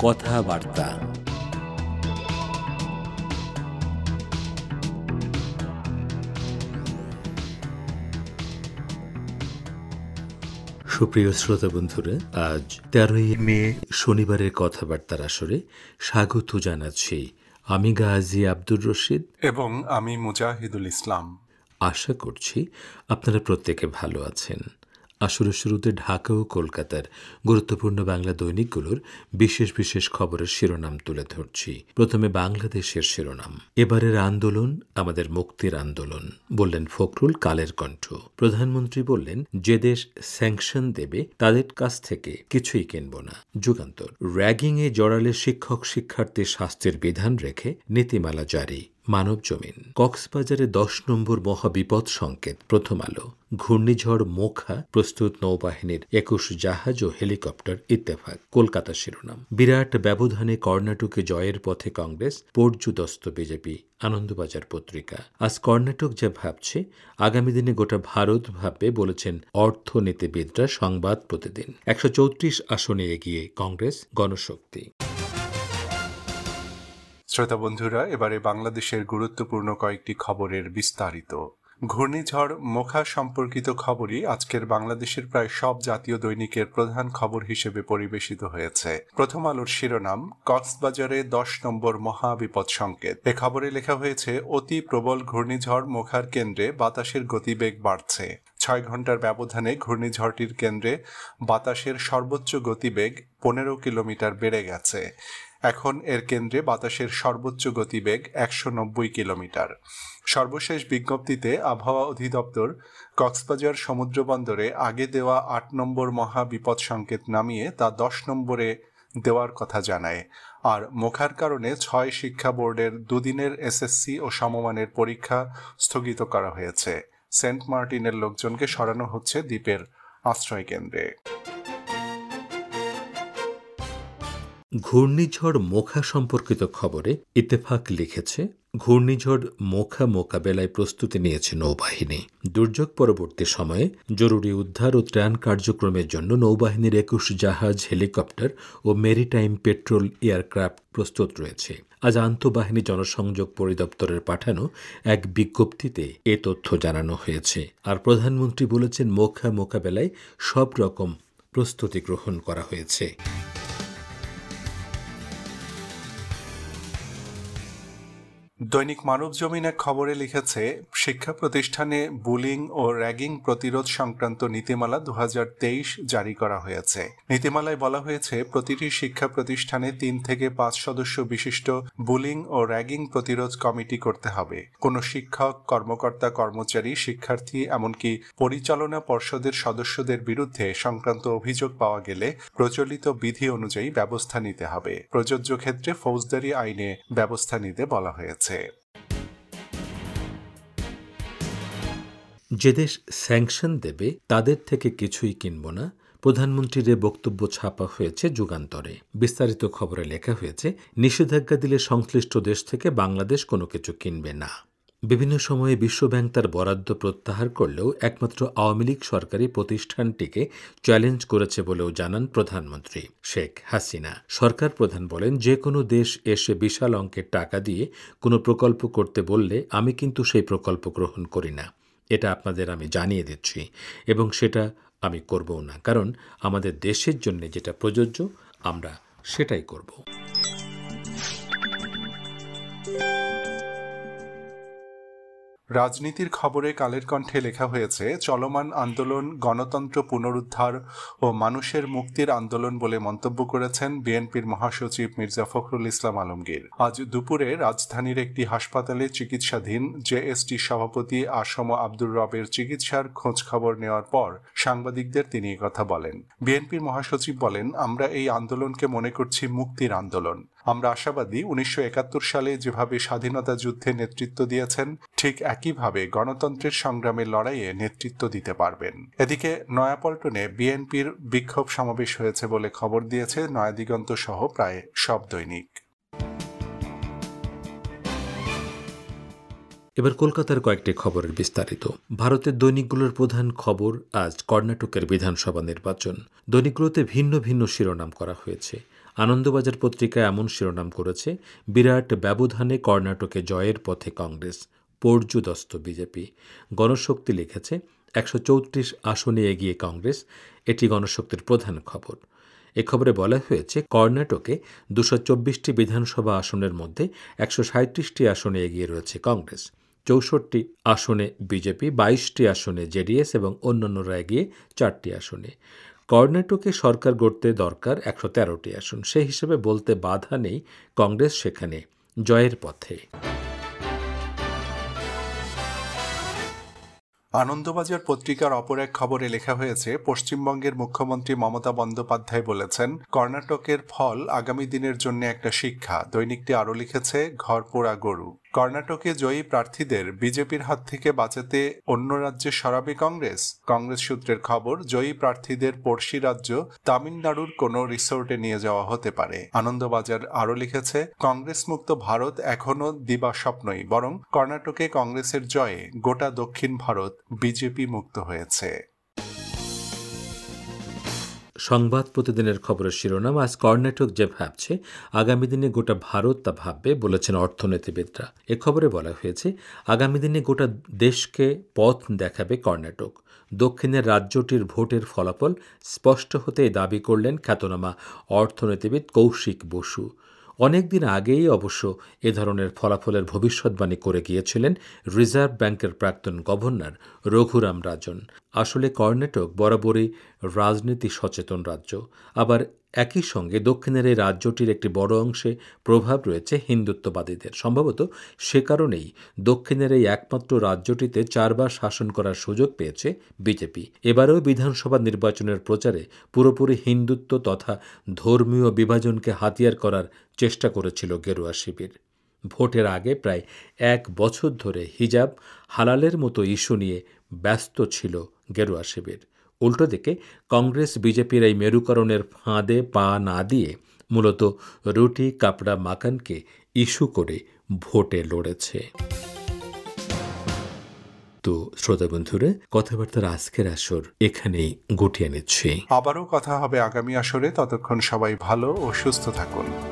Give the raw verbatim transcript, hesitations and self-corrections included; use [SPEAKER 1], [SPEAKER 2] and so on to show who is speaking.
[SPEAKER 1] কথাবার্তা। সুপ্রিয় শ্রোতা বন্ধুরা, আজ তেরোই মে শনিবারের কথাবার্তার আসরে স্বাগত জানাচ্ছি আমি গাজী আব্দুর রশিদ
[SPEAKER 2] এবং আমি মুজাহিদুল ইসলাম।
[SPEAKER 1] আশা করছি আপনারা প্রত্যেকে ভালো আছেন। আসরের শুরুতে ঢাকা ও কলকাতার গুরুত্বপূর্ণ বাংলা দৈনিকগুলোর বিশেষ বিশেষ খবরের শিরোনাম তুলে ধরছি। প্রথমে বাংলাদেশের শিরোনাম। এবারের আন্দোলন আমাদের মুক্তির আন্দোলন, বললেন ফখরুল কালের কণ্ঠ। প্রধানমন্ত্রী বললেন, যে দেশ স্যাংশন দেবে তাদের কাছ থেকে কিছুই কিনব না। যুগান্তর। র্যাগিংয়ে জড়ালে শিক্ষক শিক্ষার্থীর শাস্তির বিধান রেখে নীতিমালা জারি। মানব জমিন। কক্সবাজারে দশ নম্বর মহাবিপদ সংকেত। প্রথম আলো। ঘূর্ণিঝড় মোখা, প্রস্তুত নৌবাহিনীর একুশ জাহাজ ও হেলিকপ্টার। ইত্তেফাক। কলকাতা শিরোনাম। বিরাট ব্যবধানে কর্ণাটকে জয়ের পথে কংগ্রেস, পর্যুদস্ত বিজেপি। আনন্দবাজার পত্রিকা। আজ কর্ণাটক যা ভাবছে আগামী দিনে গোটা ভারত ভাববে, বলেছেন অর্থনীতিবিদরা। সংবাদ প্রতিদিন। একশো চৌত্রিশ আসনে এগিয়ে কংগ্রেস, গণশক্তি।
[SPEAKER 2] শ্রোতা বন্ধুরা, এবারে বাংলাদেশের গুরুত্বপূর্ণ কয়েকটি খবরের বিস্তারিত। ঘূর্ণিঝড় মোখা সম্পর্কিত খবরই আজকের বাংলাদেশের প্রায় সব জাতীয় দৈনিকের প্রধান খবর হিসেবে পরিবেশিত হয়েছে। প্রথম আলোর শিরোনাম, কক্সবাজারে দশ নম্বর মহাবিপদ সংকেত। এ খবরে লেখা হয়েছে, অতি প্রবল ঘূর্ণিঝড় মোখার কেন্দ্রে বাতাসের গতিবেগ বাড়ছে। ছয় ঘন্টার ব্যবধানে ঘূর্ণিঝড়টির কেন্দ্রে বাতাসের সর্বোচ্চ গতিবেগ পনেরো কিলোমিটার বেড়ে গেছে। এখন এর কেন্দ্রে বাতাসের সর্বোচ্চ গতিবেগ একশো নব্বই কিলোমিটার। সর্বশেষ বিজ্ঞপ্তিতে আবহাওয়া অধিদপ্তর কক্সবাজার সমুদ্র বন্দরে আগে দেওয়া আট নম্বর মহা বিপদ সংকেত নামিয়ে তা দশ নম্বরে দেওয়ার কথা জানায়। আর মোখার কারণে ছয় শিক্ষা বোর্ডের দুদিনের এসএসসি ও সমমানের পরীক্ষা স্থগিত করা হয়েছে। সেন্ট মার্টিনের লোকজনকে সরানো হচ্ছে দ্বীপের আশ্রয় কেন্দ্রে।
[SPEAKER 1] ঘূর্ণিঝড় মোখা সম্পর্কিত খবরে ইত্তেফাক লিখেছে, ঘূর্ণিঝড় মোখা মোকাবেলায় প্রস্তুতি নিয়েছে নৌবাহিনী। দুর্যোগ পরবর্তী সময়ে জরুরি উদ্ধার ও ত্রাণ কার্যক্রমের জন্য নৌবাহিনীর একুশ জাহাজ, হেলিকপ্টার ও মেরিটাইম পেট্রোল এয়ারক্রাফট প্রস্তুত রয়েছে। আজ আন্তঃবাহিনী জনসংযোগ পরিদপ্তরের পাঠানো এক বিজ্ঞপ্তিতে এ তথ্য জানানো হয়েছে। আর প্রধানমন্ত্রী বলেছেন, মোখা মোকাবেলায় সব রকম প্রস্তুতি গ্রহণ করা হয়েছে।
[SPEAKER 2] দৈনিক মানব জমিন এক খবরে লিখেছে, শিক্ষা প্রতিষ্ঠানে বুলিং ও র্যাগিং প্রতিরোধ সংক্রান্ত নীতিমালা দু হাজার তেইশ জারি করা হয়েছে। নীতিমালায় বলা হয়েছে, প্রতিটি শিক্ষা প্রতিষ্ঠানে তিন থেকে পাঁচ সদস্য বিশিষ্ট বুলিং ও র্যাগিং প্রতিরোধ কমিটি করতে হবে। কোনো শিক্ষক, কর্মকর্তা, কর্মচারী, শিক্ষার্থী এমনকি পরিচালনা পর্ষদের সদস্যদের বিরুদ্ধে সংক্রান্ত অভিযোগ পাওয়া গেলে প্রচলিত বিধি অনুযায়ী ব্যবস্থা নিতে হবে। প্রযোজ্য ক্ষেত্রে ফৌজদারি আইনে ব্যবস্থা নিতে বলা হয়েছে।
[SPEAKER 1] যে দেশ স্যাংশন দেবে তাদের থেকে কিছুই কিনব না, প্রধানমন্ত্রীর বক্তব্য ছাপা হয়েছে যুগান্তরে। বিস্তারিত খবরে লেখা হয়েছে, নিষেধাজ্ঞা দিলে সংশ্লিষ্ট দেশ থেকে বাংলাদেশ কোনো কিছু কিনবে না। বিভিন্ন সময়ে বিশ্বব্যাংক তার বরাদ্দ প্রত্যাহার করলেও একমাত্র আওয়ামী লীগ সরকারি প্রতিষ্ঠানটিকে চ্যালেঞ্জ করেছে বলেও জানান প্রধানমন্ত্রী শেখ হাসিনা। সরকার প্রধান বলেন, যে কোনো দেশ এসে বিশাল অঙ্কের টাকা দিয়ে কোনো প্রকল্প করতে বললে আমি কিন্তু সেই প্রকল্প গ্রহণ করি না। এটা আপনাদের আমি জানিয়ে দিচ্ছি এবং সেটা আমি করবও না, কারণ আমাদের দেশের জন্য যেটা প্রযোজ্য আমরা সেটাই করব।
[SPEAKER 2] রাজনীতির খবরে কালের কণ্ঠে লেখা হয়েছে, চলমান আন্দোলন গণতন্ত্র পুনরুদ্ধার ও মানুষের মুক্তির আন্দোলন বলে মন্তব্য করেছেন বিএনপির মহাসচিব মির্জা ফখরুল ইসলাম আলমগীর। আজ দুপুরে রাজধানীর একটি হাসপাতালে চিকিৎসাধীন জেএসটি সভাপতি আসম আব্দুর রবের চিকিৎসার খোঁজ খবর নেওয়ার পর সাংবাদিকদের তিনি কথা বলেন। বিএনপির মহাসচিব বলেন, আমরা এই আন্দোলনকে মনে করছি মুক্তির আন্দোলন। আমরা আশাবাদী উনিশশো একাত্তর সালে যেভাবে স্বাধীনতা যুদ্ধে নেতৃত্ব দিয়েছেন ঠিক একইভাবে গণতন্ত্রের সংগ্রামের লড়াইয়ে নেতৃত্ব দিতে পারবেন। এদিকে নয়াপল্টনে বিএনপির বিক্ষোভ সমাবেশ হয়েছে বলে খবর দিয়েছে নয়াদিগন্ত সহ প্রায় সব দৈনিক।
[SPEAKER 1] এবার কলকাতার কয়েকটি খবরের বিস্তারিত। ভারতের দৈনিকগুলোর প্রধান খবর আজ কর্ণাটকের বিধানসভা নির্বাচন। দৈনিকগুলোতে ভিন্ন ভিন্ন শিরোনাম করা হয়েছে। আনন্দবাজার পত্রিকা এমন শিরোনাম করেছে, বিরাট ব্যবধানে কর্ণাটকে জয়ের পথে কংগ্রেস, পর্যুদস্ত বিজেপি। গণশক্তি লিখেছে, একশো চৌত্রিশ আসনে এগিয়ে কংগ্রেস, এটি গণশক্তির প্রধান খবর। এ খবরে বলা হয়েছে, কর্ণাটকে দুশো চব্বিশটি বিধানসভা আসনের মধ্যে একশো সাঁত্রিশটি আসনে এগিয়ে রয়েছে কংগ্রেস, চৌষট্টি আসনে বিজেপি, বাইশটি আসনে জেডিএস এবং অন্যান্যরা এগিয়ে চারটি আসনে। কর্ণাটকে সরকার গড়তে দরকার একশো তেরোটি আসন, সেই হিসেবে বলতে বাধা নেই কংগ্রেস সেখানে জয়ের পথে।
[SPEAKER 2] আনন্দবাজার পত্রিকার অপর এক খবরে লেখা হয়েছে, পশ্চিমবঙ্গের মুখ্যমন্ত্রী মমতা বন্দ্যোপাধ্যায় বলেছেন, কর্ণাটকের ফল আগামী দিনের জন্য একটা শিক্ষা। দৈনিকটি আরও লিখেছে, ঘর পোড়া গরু। কর্ণাটকে জয়ী প্রার্থীদের বিজেপির হাত থেকে বাঁচাতে অন্য রাজ্যে সরাবে কংগ্রেস। কংগ্রেস সূত্রের খবর, জয়ী প্রার্থীদের পড়শি রাজ্য তামিলনাড়ুর কোনো রিসোর্টে নিয়ে যাওয়া হতে পারে। আনন্দবাজার আরও লিখেছে, কংগ্রেস মুক্ত ভারত এখনো দিবাস্বপ্নই, বরং কর্ণাটকে কংগ্রেসের জয়ে গোটা দক্ষিণ ভারত বিজেপি মুক্ত হয়েছে।
[SPEAKER 1] সংবাদ প্রতিদিনের খবরের শিরোনাম, আজ কর্ণাটক যে ভাবছে আগামী দিনে গোটা ভারত তা ভাববে, বলেছেন অর্থনীতিবিদরা। এ খবরে বলা হয়েছে, আগামী দিনে গোটা দেশকে পথ দেখাবে কর্ণাটক। দক্ষিণের রাজ্যটির ভোটের ফলাফল স্পষ্ট হতে দাবি করলেন খ্যাতনামা অর্থনীতিবিদ কৌশিক বসু। অনেকদিন আগেই অবশ্য এ ধরনের ফলাফলের ভবিষ্যৎবাণী করে গিয়েছিলেন রিজার্ভ ব্যাংকের প্রাক্তন গভর্নর রঘুরাম রাজন। আসলে কর্ণাটক বরাবরই রাজনীতি সচেতন রাজ্য, আবার একই সঙ্গে দক্ষিণের এই রাজ্যটির একটি বড় অংশে প্রভাব রয়েছে হিন্দুত্ববাদীদের। সম্ভবত সে কারণেই দক্ষিণের এই একমাত্র রাজ্যটিতে চারবার শাসন করার সুযোগ পেয়েছে বিজেপি। এবারেও বিধানসভা নির্বাচনের প্রচারে পুরোপুরি হিন্দুত্ব তথা ধর্মীয় বিভাজনকে হাতিয়ার করার চেষ্টা করেছিল গেরুয়া শিবির। ভোটের আগে প্রায় এক বছর ধরে হিজাব হালালের মতো ইস্যু নিয়ে ব্যস্ত ছিল গেরুয়া শিবির। উল্টো দিকে কংগ্রেস বিজেপির এই মেরুকরণের ফাঁদে পা না দিয়ে মূলত রুটি কাপড়া মাকানকে ইস্যু করে ভোটে লড়েছে। তো শ্রোতা বন্ধুরা, কথাবার্তার আজকের আসর এখানেই গুটিয়ে নিচ্ছি।
[SPEAKER 2] আবারও কথা হবে আগামী আসরে। ততক্ষণ সবাই ভালো ও সুস্থ থাকুন।